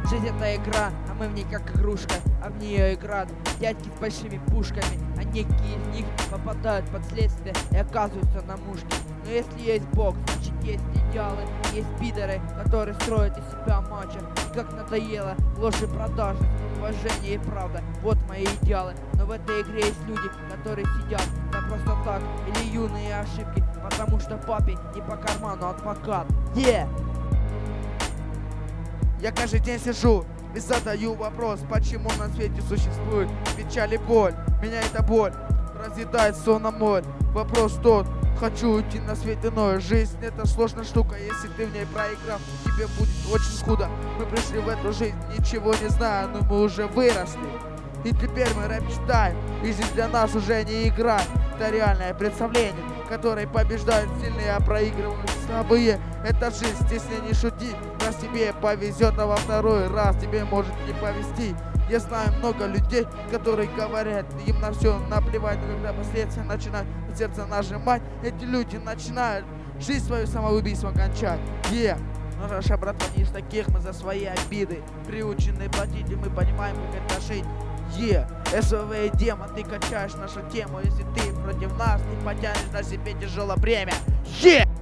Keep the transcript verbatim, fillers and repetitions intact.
Жизнь это игра, а мы в ней как игрушка, а в нее играют дядьки с большими пушками, а некие из них попадают под следствие и оказываются на мушке. Но если есть Бог, значит есть идеалы, есть пидоры, которые строят из себя мачо. И как надоело ложь и продажи, уважение и правда, вот мои идеалы. Но в этой игре есть люди, которые сидят да просто так, или юные ошибки, потому что папе не по карману адвокат. Yeah! Я каждый день сижу и задаю вопрос, почему на свете существует печаль и боль. Меня эта боль разъедает словно моль. Вопрос тот, хочу уйти на свет иной. Жизнь это сложная штука, если ты в ней проиграл, тебе будет очень худо. Мы пришли в эту жизнь, ничего не зная, но мы уже выросли. И теперь мы рэп читаем, и жизнь для нас уже не игра. Это реальное представление, которое побеждают сильные, а проигрывают слабые. Это жизнь, здесь не шути. Раз тебе повезет, а во второй раз тебе может не повезти. Я знаю много людей, которые говорят, им на все наплевать, но когда последствия начинают сердце нажимать, эти люди начинают жизнь свою самоубийством кончать. Yeah. Но наша братва не из таких, мы за свои обиды приучены платить, и мы понимаем, как это жить. Е, СВВ демо, ты качаешь нашу тему. Если ты против нас, ты потянешь на себе тяжелое бремя. Е!